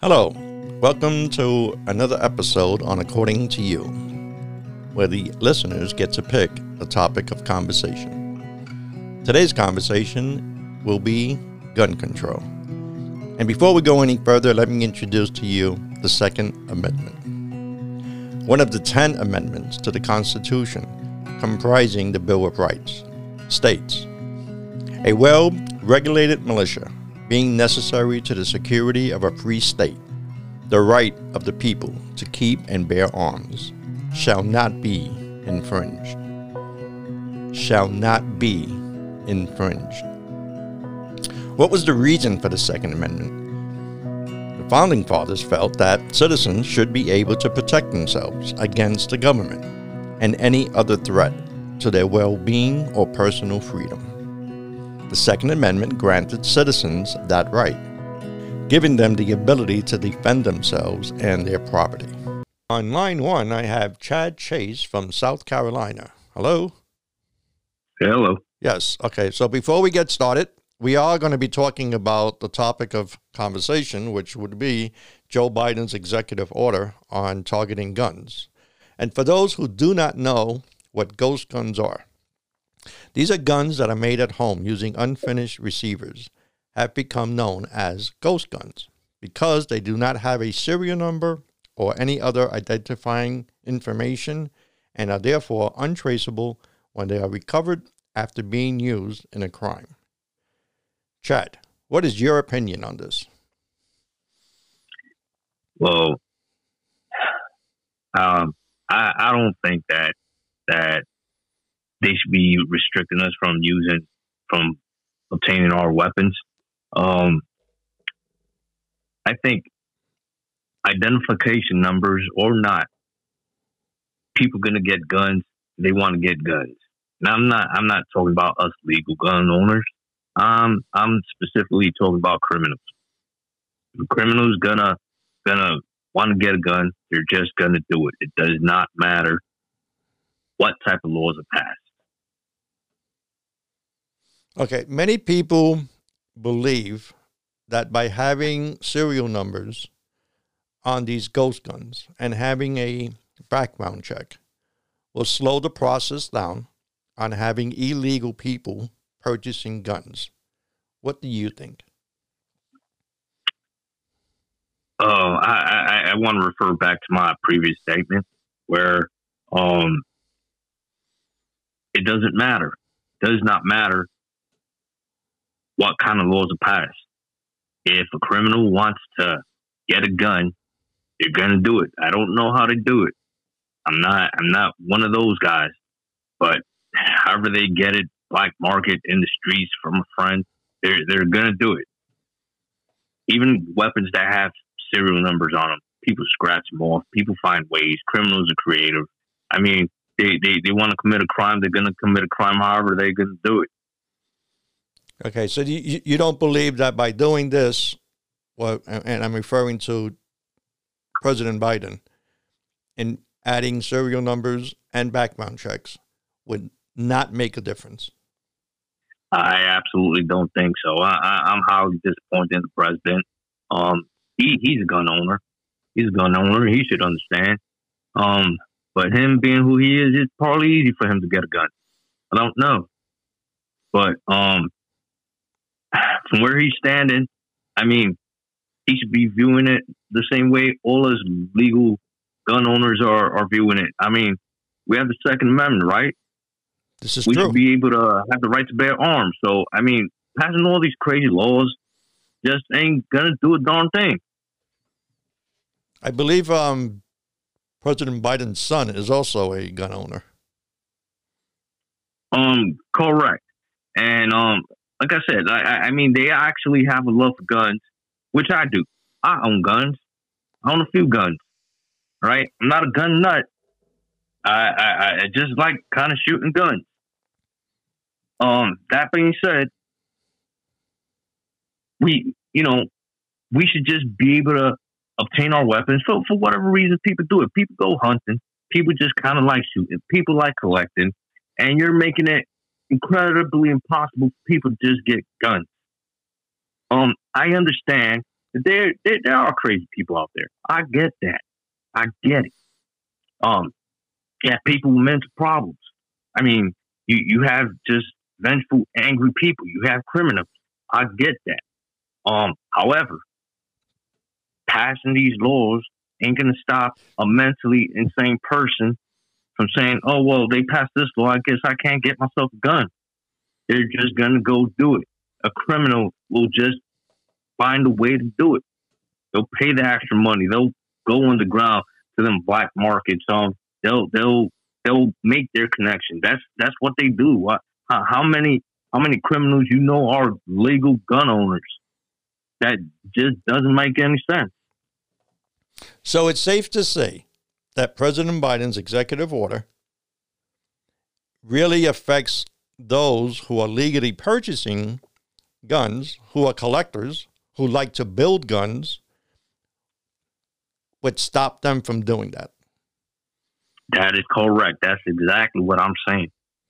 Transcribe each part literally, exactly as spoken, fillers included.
Hello, welcome to another episode on According to You, where the listeners get to pick a topic of conversation. Today's conversation will be gun control. And before we go any further, let me introduce to you the Second Amendment. One of the ten amendments to the Constitution comprising the Bill of Rights states, "A well-regulated militia being necessary to the security of a free state, the right of the people to keep and bear arms shall not be infringed." Shall not be infringed. What was the reason for the Second Amendment? The Founding Fathers felt that citizens should be able to protect themselves against the government and any other threat to their well-being or personal freedom. The Second Amendment granted citizens that right, giving them the ability to defend themselves and their property. On line one, I have Chad Chase from South Carolina. Hello? Hello. Yes. Okay. So before we get started, we are going to be talking about the topic of conversation, which would be Joe Biden's executive order on targeting guns. And for those who do not know what ghost guns are, these are guns that are made at home using unfinished receivers, have become known as ghost guns because they do not have a serial number or any other identifying information and are therefore untraceable when they are recovered after being used in a crime. Chad, what is your opinion on this? Well, um, I, I don't think that that they should be restricting us from using, from obtaining our weapons. Um, I think identification numbers or not, people going to get guns. They want to get guns. Now, I'm not. I'm not talking about us legal gun owners. Um, I'm specifically talking about criminals. The criminals gonna gonna want to get a gun. They're just gonna do it. It does not matter what type of laws are passed. Okay, many people believe that by having serial numbers on these ghost guns and having a background check will slow the process down on having illegal people purchasing guns. What do you think? Oh, I, I, I want to refer back to my previous statement where um, it doesn't matter. It does not matter what kind of laws are passed. If a criminal wants to get a gun, they're gonna do it. I don't know how to do it. I'm not. I'm not one of those guys. But however they get it, black market in the streets from a friend, they're they're gonna do it. Even weapons that have serial numbers on them, people scratch them off. People find ways. Criminals are creative. I mean, they they, they want to commit a crime. They're gonna commit a crime. However, they're gonna do it. Okay, so you you don't believe that by doing this, well, and I'm referring to President Biden, and adding serial numbers and background checks would not make a difference? I absolutely don't think so. I, I, I'm highly disappointed in the president. Um, he he's a gun owner. He's a gun owner. He should understand. Um, but him being who he is, it's probably easy for him to get a gun. I don't know, but um. From where he's standing, I mean, he should be viewing it the same way all his legal gun owners are, are viewing it. I mean, we have the Second Amendment, right? This is we true. should be able to have the right to bear arms. So, I mean, passing all these crazy laws just ain't going to do a darn thing. I believe um, President Biden's son is also a gun owner. Um, correct. And, um, like I said, I, I mean, they actually have a love for guns, which I do. I own guns. I own a few guns, right? I'm not a gun nut. I, I, I just like kind of shooting guns. Um, that being said, we, you know, we should just be able to obtain our weapons. So for whatever reason, people do it. People go hunting. People just kind of like shooting. People like collecting. And you're making it incredibly impossible for people to just get guns. Um, I understand there, there, there are crazy people out there. I get that. I get it. Um, yeah, people with mental problems. I mean, you, you have just vengeful, angry people. You have criminals. I get that. Um, however, passing these laws ain't gonna stop a mentally insane person from saying, "Oh well, they passed this law. I guess I can't get myself a gun." They're just gonna go do it. A criminal will just find a way to do it. They'll pay the extra money. They'll go underground to them black markets. Um, they'll they'll they'll make their connection. That's that's what they do. What, how, how many how many criminals you know are legal gun owners? That just doesn't make any sense. So it's safe to say that President Biden's executive order really affects those who are legally purchasing guns, who are collectors, who like to build guns, would stop them from doing that. That is correct. That's exactly what I'm saying.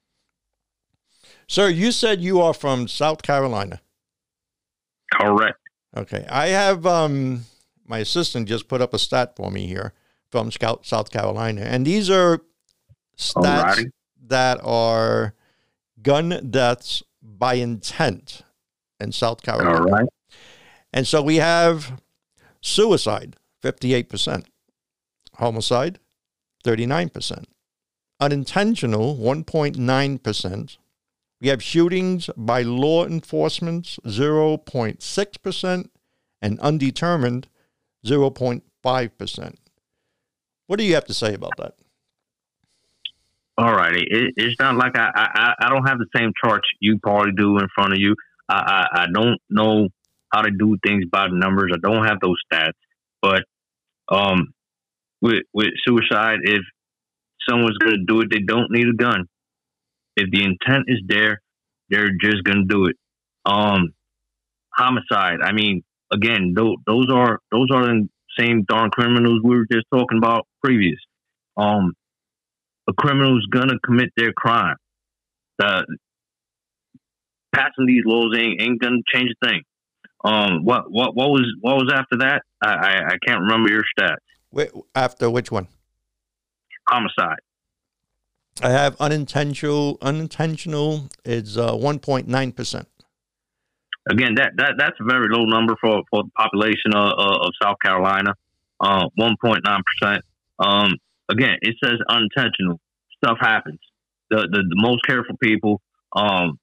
Sir, you said you are from South Carolina. Correct. Okay. I have, um, my assistant just put up a stat for me here from Scout, South Carolina. And these are stats Alrighty. that are gun deaths by intent in South Carolina. All right. And so we have suicide, fifty-eight percent. Homicide, thirty-nine percent. Unintentional, one point nine percent. We have shootings by law enforcement, zero point six percent. And undetermined, zero point five percent. What do you have to say about that? All righty. It, it's not like I, I, I don't have the same charts you probably do in front of you. I, I, I don't know how to do things by the numbers. I don't have those stats. But um, with with suicide, if someone's going to do it, they don't need a gun. If the intent is there, they're just going to do it. Um, homicide. I mean, again, those, those are those are the same darn criminals we were just talking about previous. Um, a criminal's gonna commit their crime. Uh, passing these laws ain't, ain't gonna change a thing. Um, what what what was what was after that? I I, I can't remember your stats. Wait, after which one? Homicide. I have unintentional. Unintentional is uh, one point nine percent. Again, that, that that's a very low number for, for the population of, of South Carolina, uh, one point nine percent. Um, again, it says unintentional. Stuff happens. The, the, the most careful people um,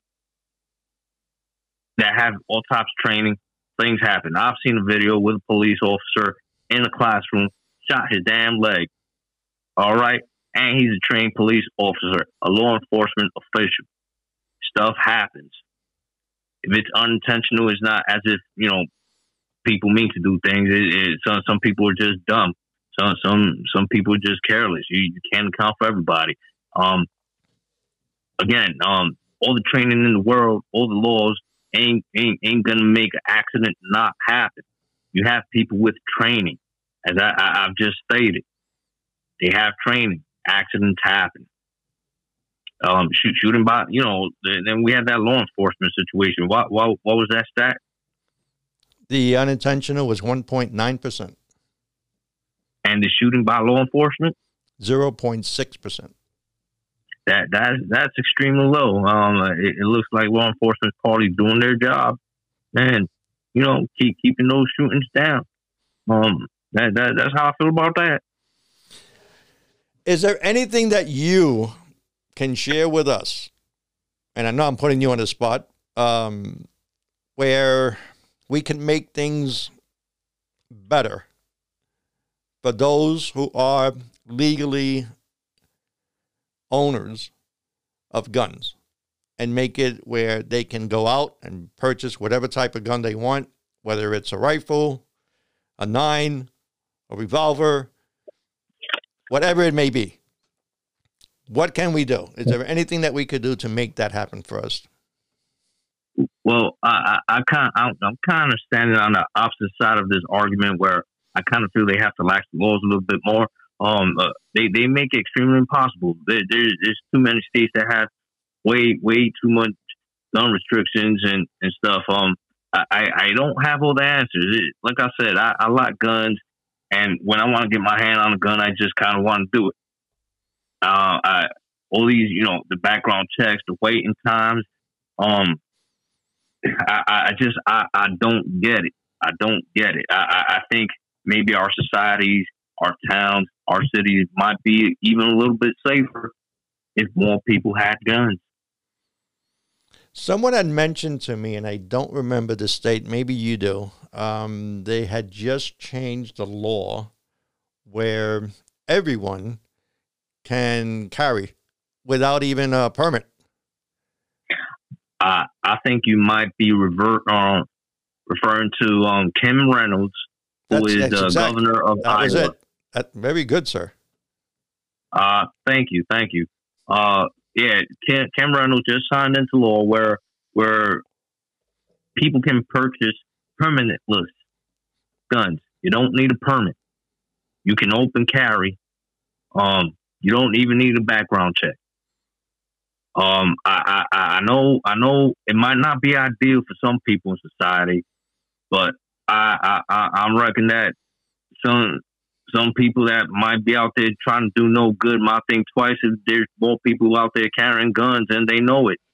that have autopsy training, things happen. I've seen a video with a police officer in a classroom, shot his damn leg. All right? And he's a trained police officer, a law enforcement official. Stuff happens. If it's unintentional, it's not as if, you know, people mean to do things. It, it, some, some people are just dumb. Some some some people are just careless. You, you can't account for everybody. Um, again, um, all the training in the world, all the laws ain't ain't, ain't going to make an accident not happen. You have people with training. As I, I, I've just stated, they have training. Accidents happen. Um, shoot, shooting by, you know, then we had that law enforcement situation. What, what, what was that stat? The unintentional was one point nine percent. And the shooting by law enforcement? zero point six percent. That, that, that's extremely low. Um, it, it looks like law enforcement parties doing their job and, you know, keep keeping those shootings down. Um, that, that, that's how I feel about that. Is there anything that you can share with us, and I know I'm putting you on the spot, um, where we can make things better for those who are legally owners of guns, and make it where they can go out and purchase whatever type of gun they want, whether it's a rifle, a nine, a revolver, whatever it may be. What can we do? Is there anything that we could do to make that happen for us? Well, I, I, I kind, I'm, I'm kind of standing on the opposite side of this argument, where I kind of feel they have to lax the laws a little bit more. Um, uh, they they make it extremely impossible. There, there's, there's too many states that have way way too much gun restrictions and, and stuff. Um, I, I don't have all the answers. It, like I said, I, I like guns, and when I want to get my hand on a gun, I just kind of want to do it. Uh, I, all these, you know, the background checks, the waiting times. Um, I, I just, I, I don't get it. I don't get it. I, I think maybe our societies, our towns, our cities might be even a little bit safer if more people had guns. Someone had mentioned to me, and I don't remember the state, maybe you do, um, they had just changed the law where everyone can carry without even a permit. Uh, I think you might be revert, um, referring to um, Kim Reynolds, who That's, is that's the exact, governor of that was Iowa. it. That, very good, sir. Uh, thank you, thank you. Uh, yeah, Kim, Kim Reynolds just signed into law where where people can purchase permitless guns. You don't need a permit. You can open carry. Um, you don't even need a background check. Um, I, I, I know, I know it might not be ideal for some people in society, but I, I, I reckon that some, some people that might be out there trying to do no good might think twice if there's more people out there carrying guns and they know it.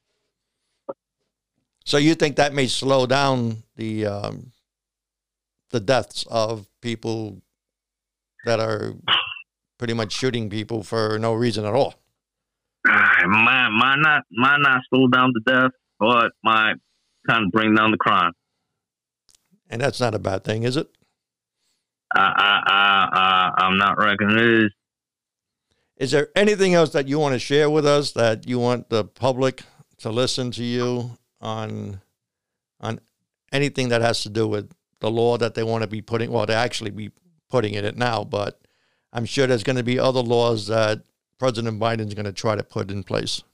So you think that may slow down the um, the deaths of people that are pretty much shooting people for no reason at all? Might, might not might not slow down the death, but might kind of bring down the crime. And that's not a bad thing, is it? I I I, I I'm not reckoning it is. Is there anything else that you want to share with us that you want the public to listen to you on on anything that has to do with the law that they want to be putting? Well, they actually be putting in it now, but I'm sure there's going to be other laws that President Biden's going to try to put in place.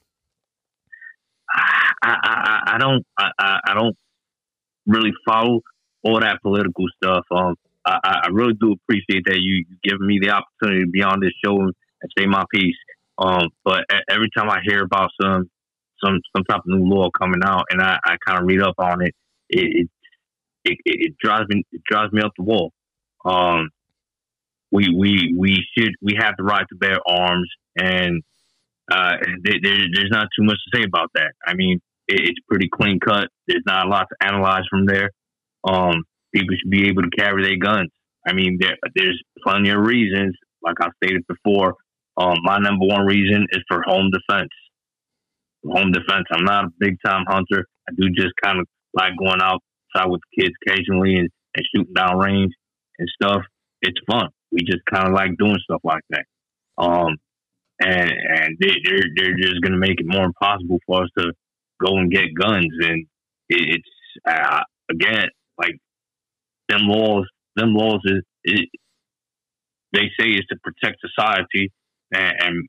I I, I don't I, I don't really follow all that political stuff. Um, I, I really do appreciate that you giving me the opportunity to be on this show and say my piece. Um, but every time I hear about some some some type of new law coming out, and I, I kind of read up on it, it it, it it drives me it drives me up the wall. Um, we we we should we have the right to bear arms, and uh, there, there's not too much to say about that. I mean, it, it's pretty clean cut. There's not a lot to analyze from there. Um, people should be able to carry their guns. I mean, there, there's plenty of reasons. Like I stated before, um, my number one reason is for home defense. Home defense. I'm not a big time hunter. I do just kind of like going outside with the kids occasionally and, and shooting down range and stuff. It's fun. We just kind of like doing stuff like that. Um, and and they, they're they're just gonna make it more impossible for us to go and get guns. And it, it's uh, again like them laws. Them laws is it, they say is to protect society, and, and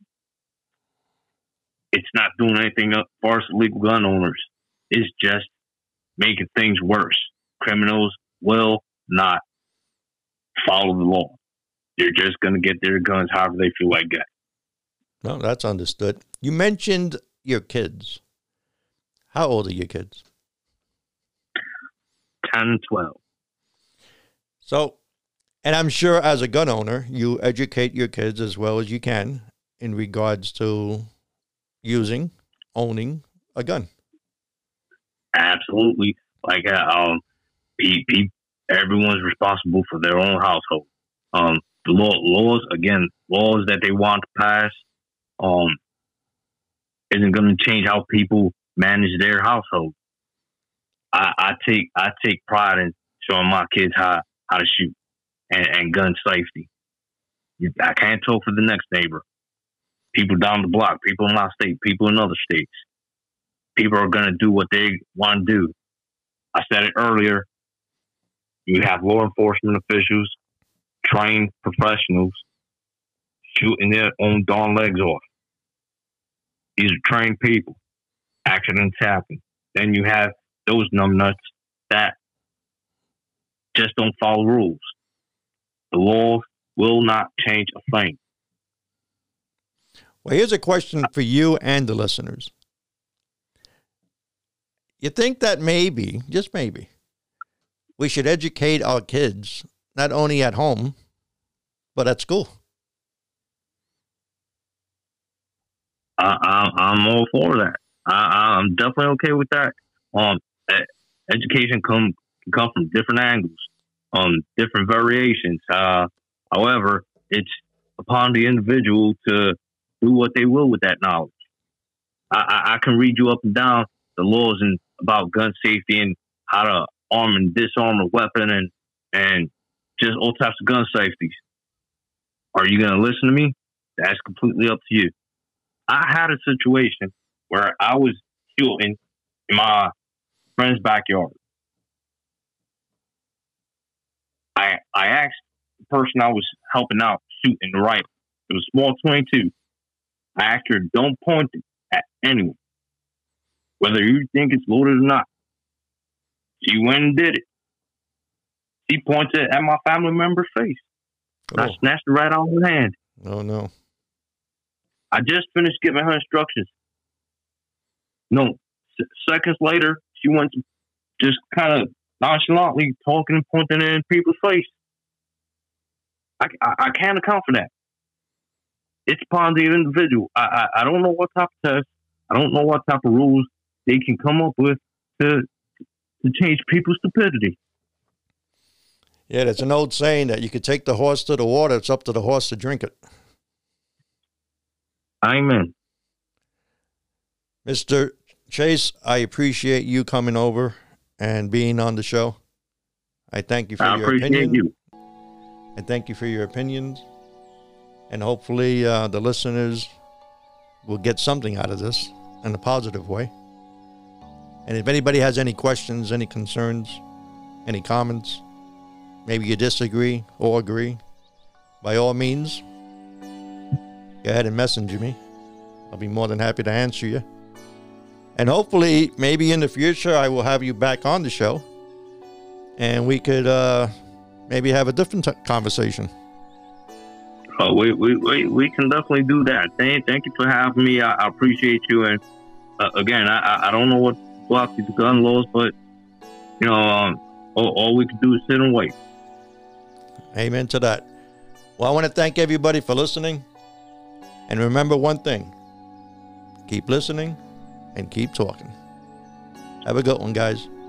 it's not doing anything as far as illegal gun owners. It's just making things worse. Criminals will not follow the law. They're just going to get their guns however they feel like getting. No, that's understood. You mentioned your kids. How old are your kids? ten and twelve. So, and I'm sure as a gun owner, you educate your kids as well as you can in regards to using, owning a gun. Absolutely. Like, uh, um, pe- pe- everyone's responsible for their own household. Um, the law, laws, again, laws that they want to pass, um, isn't going to change how people manage their household. I, I take, I take pride in showing my kids how, how to shoot and, and gun safety. I can't talk for the next neighbor. People down the block, people in my state, people in other states. People are going to do what they want to do. I said it earlier. You have law enforcement officials, trained professionals, shooting their own darn legs off. These are trained people. Accidents happen. Then you have those numbnuts that just don't follow rules. The law will not change a thing. Well, here's a question for you and the listeners. You think that maybe, just maybe, we should educate our kids, not only at home, but at school. I, I, I'm all for that. I, I'm definitely okay with that. Um, education come can come from different angles, um, different variations. Uh, however, it's upon the individual to do what they will with that knowledge. I, I, I can read you up and down the laws and about gun safety and how to arm and disarm a weapon and and just all types of gun safeties. Are you going to listen to me? That's completely up to you. I had a situation where I was shooting in my friend's backyard. I I asked the person I was helping out shoot in the rifle. It was a small twenty-two. I asked her, don't point it at anyone, whether you think it's loaded or not. She went and did it. She pointed at my family member's face. Oh. I snatched it right out of her hand. Oh, no. I just finished giving her instructions. No, s- seconds later, she went to just kind of nonchalantly talking and pointing it in people's face. I, I, I can't account for that. It's upon the individual. I, I, I don't know what type of tests, I don't know what type of rules they can come up with to to change people's stupidity. Yeah, there's an old saying that you could take the horse to the water, it's up to the horse to drink it. Amen. Mister Chase, I appreciate you coming over and being on the show. I thank you for I your appreciate opinion. you. I thank you for your opinions. And hopefully uh, the listeners will get something out of this in a positive way. And if anybody has any questions, any concerns, any comments, maybe you disagree or agree, by all means, go ahead and message me. I'll be more than happy to answer you. And hopefully, maybe in the future, I will have you back on the show and we could uh, maybe have a different t- conversation. Oh, we, we, we, we can definitely do that. Thank, thank you for having me. I, I appreciate you. And uh, again, I, I don't know what blocks these gun laws, but you know, um, all, all we can do is sit and wait. Amen to that. Well, I want to thank everybody for listening. And remember one thing, keep listening and keep talking. Have a good one, guys.